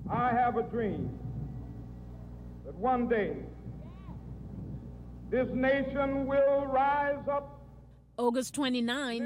I have a dream that one day this nation will rise up. August 29,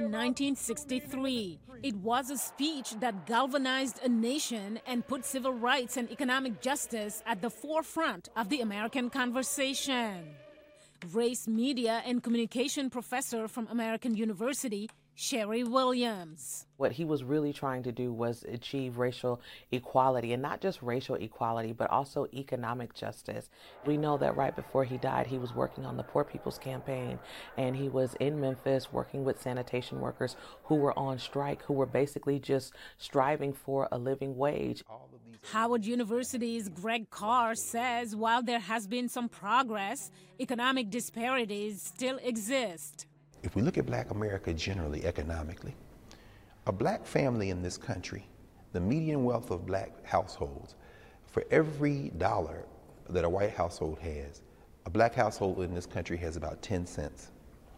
1963. It was a speech that galvanized a nation and put civil rights and economic justice at the forefront of the American conversation. Race, media, and communication professor from American University, Sherry Williams. What he was really trying to do was achieve racial equality, and not just racial equality, but also economic justice. We know that right before he died, he was working on the Poor People's Campaign, and he was in Memphis working with sanitation workers who were on strike, who were basically just striving for a living wage. Howard University's Greg Carr says while there has been some progress, economic disparities still exist. If we look at Black America generally, economically, a Black family in this country, the median wealth of Black households, for every dollar that a white household has, a Black household in this country has about 10 cents.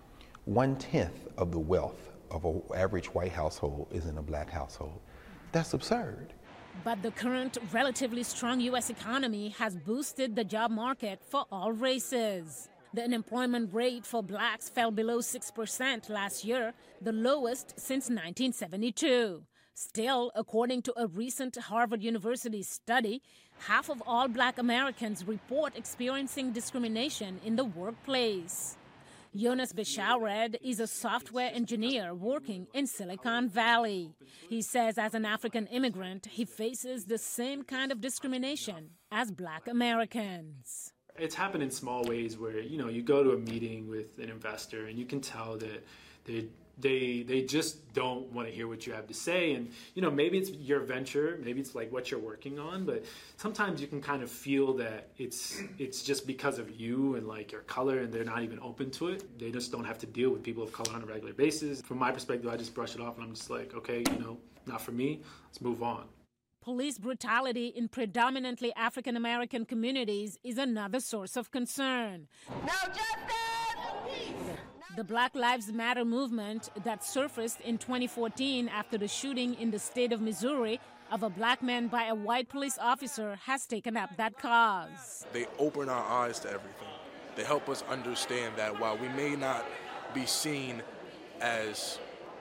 1/10 of the wealth of an average white household is in a Black household. That's absurd. But the current relatively strong U.S. economy has boosted the job market for all races. The unemployment rate for blacks fell below 6% last year, the lowest since 1972. Still, according to a recent Harvard University study, half of all Black Americans report experiencing discrimination in the workplace. Jonas Beshaured is a software engineer working in Silicon Valley. He says as an African immigrant, he faces the same kind of discrimination as Black Americans. It's happened in small ways where, you go to a meeting with an investor and you can tell that they just don't want to hear what you have to say. And, maybe it's your venture, maybe it's like what you're working on, but sometimes you can kind of feel that it's just because of you and like your color, and they're not even open to it. They just don't have to deal with people of color on a regular basis. From my perspective, I just brush it off and I'm just like, okay, not for me, let's move on. Police brutality in predominantly African-American communities is another source of concern. No justice! The Black Lives Matter movement that surfaced in 2014 after the shooting in the state of Missouri of a black man by a white police officer has taken up that cause. They open our eyes to everything. They help us understand that while we may not be seen as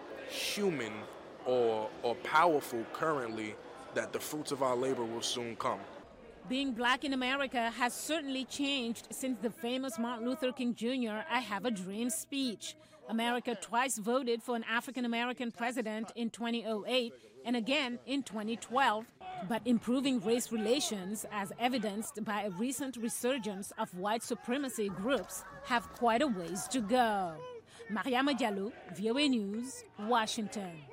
human or powerful currently, that the fruits of our labor will soon come. Being Black in America has certainly changed since the famous Martin Luther King Jr. I Have a Dream speech. America twice voted for an African-American president in 2008 and again in 2012. But improving race relations, as evidenced by a recent resurgence of white supremacy groups, have quite a ways to go. Mariama Diallo, VOA News, Washington.